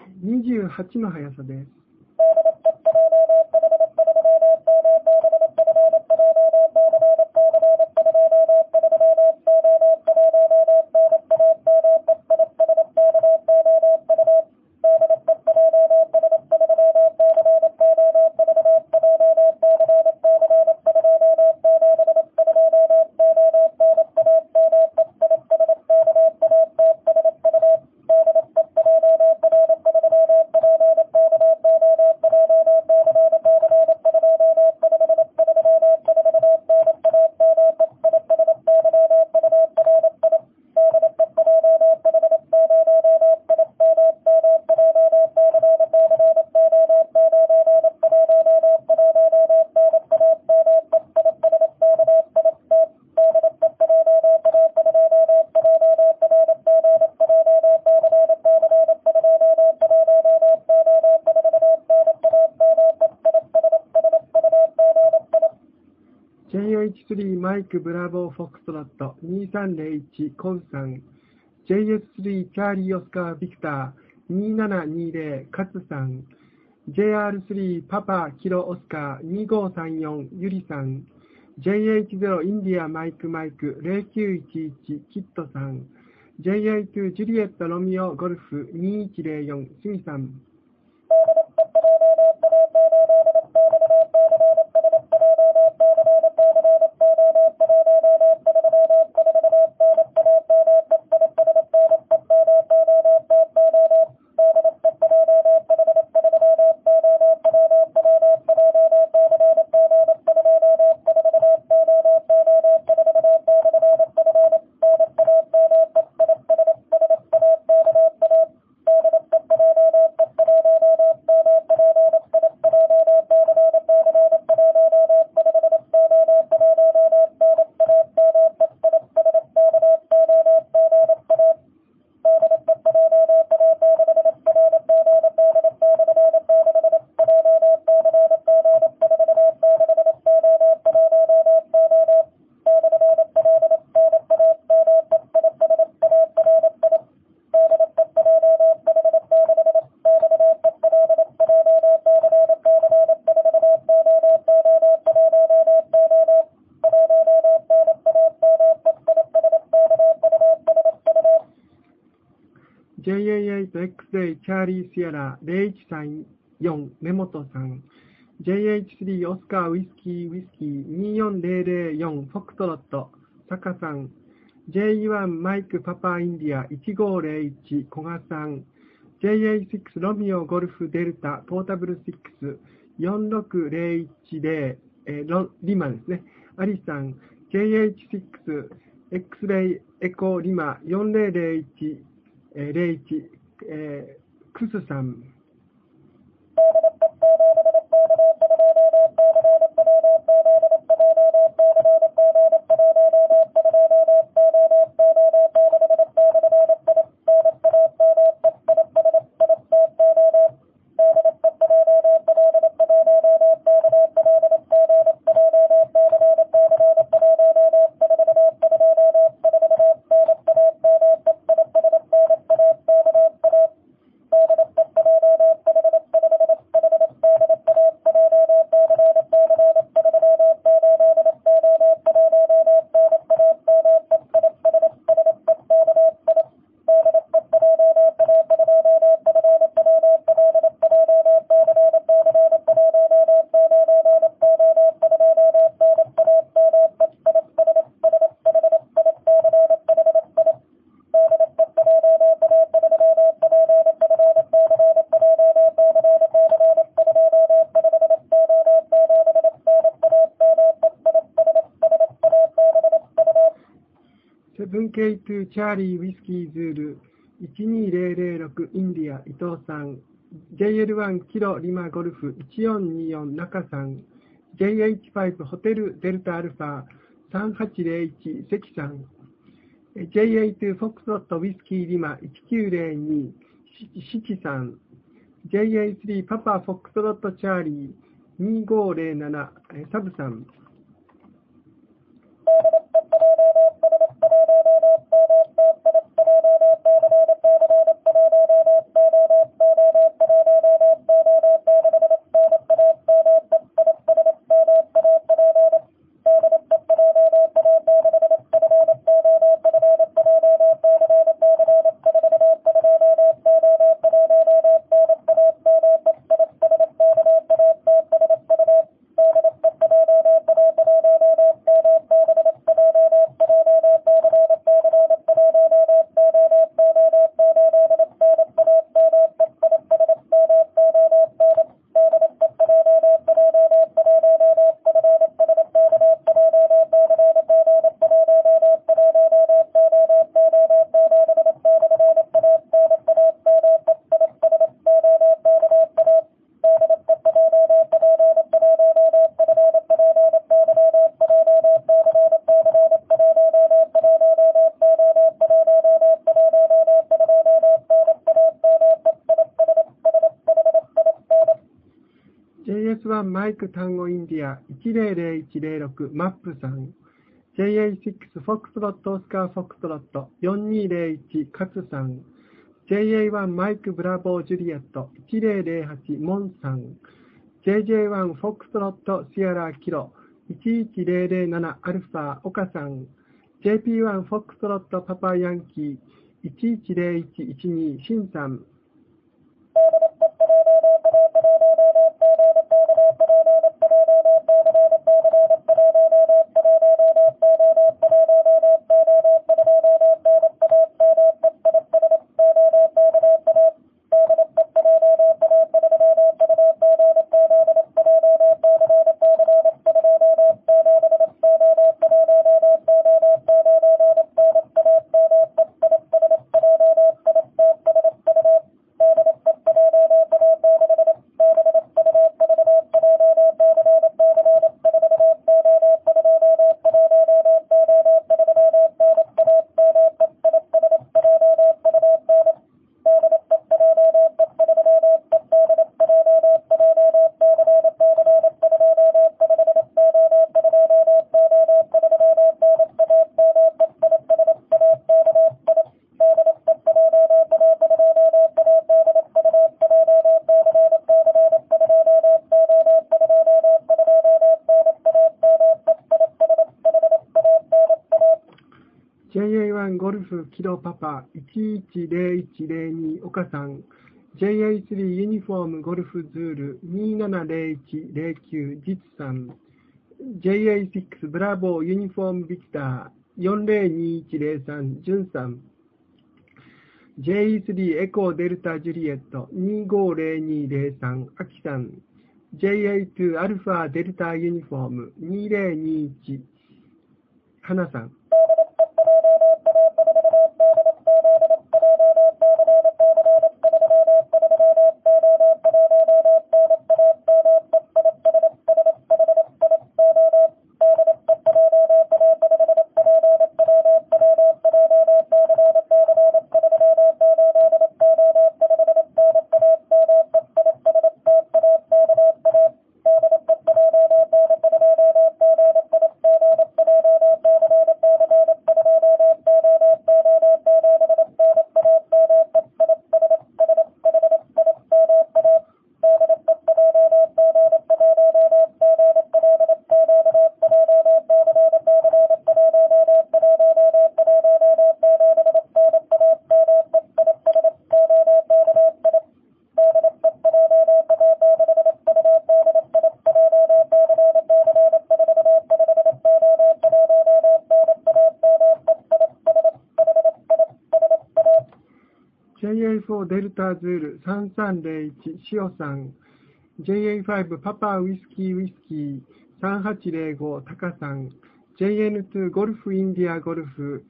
28の速さです。JH3 マイクブラボーフォックストロット2301コウさん JS3 チャーリーオスカービクター2720カツさん JR3 パパキロオスカー2534ユリさん JH0 インディアマイク0911キットさん JA2 ジュリエットロミオゴルフ2104スミさんJA8XA チャーリーシアラ0134根本さん JH3 オスカーウィスキー24004フォクトロット坂さん J1 マイクパパインディア1501古賀さん JA6 ロミオゴルフデルタポータブル64601リマですねアリさん JH6 X レイエコリマ4001クスさん7K2 チャーリーウィスキーズール12006インディア伊藤さん JL1 キロリマゴルフ1424中さん JH5 ホテルデルタアルファ3801関さん JA2 フォックスロットウィスキーリマ1902シチさん JA3 パパフォックスロットチャーリー2507サブさん JS1 マイク単語インディア100106マップさん。JA6 フォックスロットオスカーフォックスロット4201カツさん。JA1 マイクブラボージュリエット1008モンさん。JJ1 フォックスロットシアラキロ11007アルファ岡さん。JP1 フォックスロットパパヤンキー110112シンさん。JA1 ゴルフキロパパ110102岡さん。JA3 ユニフォームゴルフズール270109ジツさん。JA6 ブラボーユニフォームビクター402103ジュンさん。JE3 エコーデルタジュリエット250203アキさん。JA2 アルファデルタユニフォーム2021花さん。JA4 デルタズール3301シオさん。JA5 パパウイスキー3805タカさん。JN2 ゴルフインディアゴルフ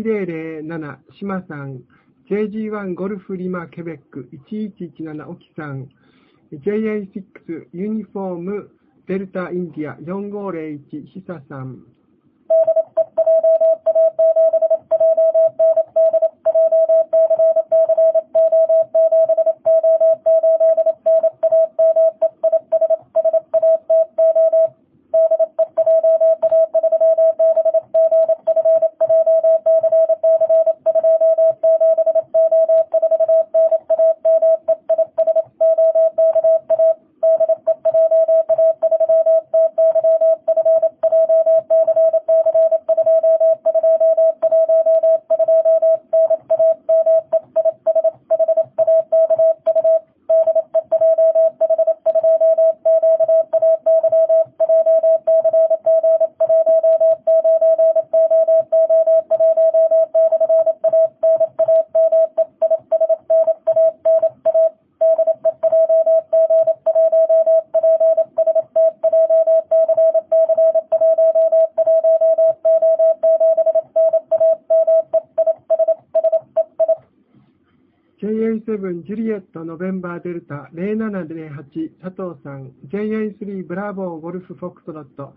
2007シマさん。JG1 ゴルフリマケベック1117オキさん。JA6 ユニフォームデルタインディア4501ヒサさん。JA7 ジュリエットノベンバーデルタ0708佐藤さん。JA3 ブラボーゴルフフォックスロット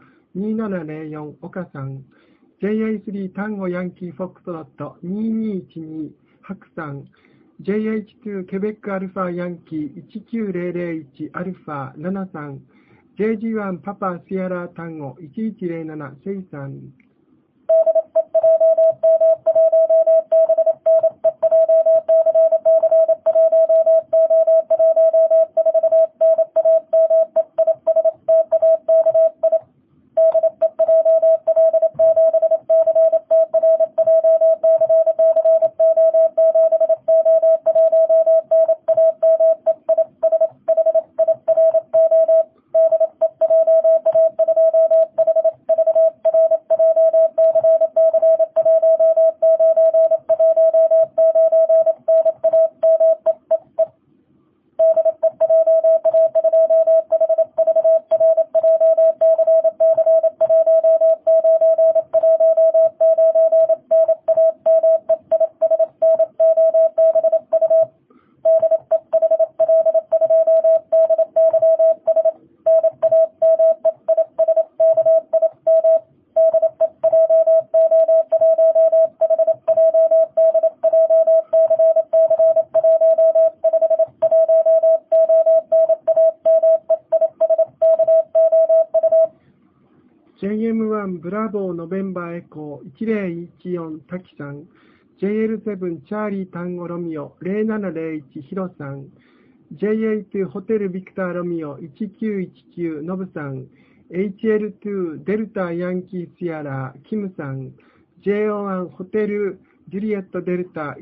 2704岡さん。JA3 タンゴヤンキーフォックスロット2212ハクさん。JH2 ケベックアルファヤンキー19001アルファ7さん。 JG1 パパシアラ単語1107セイさん。JM1 ブラボーノベンバーエコー1014タキさん。JL7 チャーリータンゴロミオ0701ヒロさん。JA2 ホテルビクターロミオ1919ノブさん。HL2 デルタヤンキーシアラキムさん。JO1 ホテルジュリエットデルタ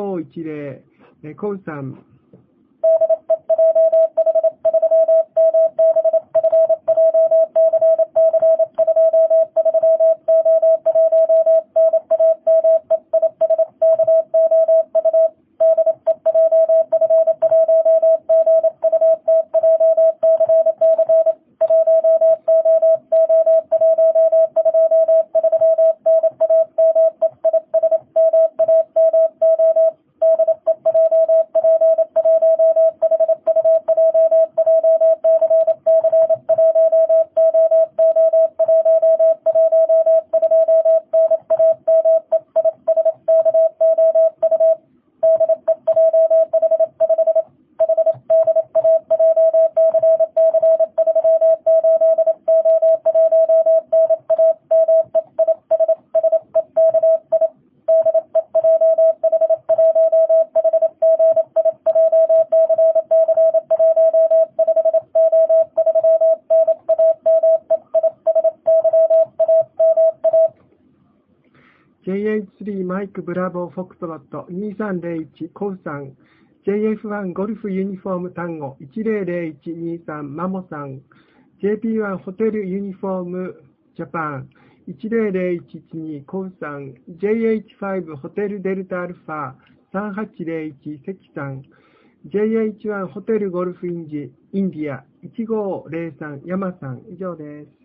1510コウさん。JH3 マイクブラボーフォクトロット2301コウさん。JF1 ゴルフユニフォーム単語100123マモさん。JP1 ホテルユニフォームジャパン100112コウさん。JH5 ホテルデルタアルファ3801セキさん。JH1 ホテルゴルフインディア1503ヤマさん。以上です。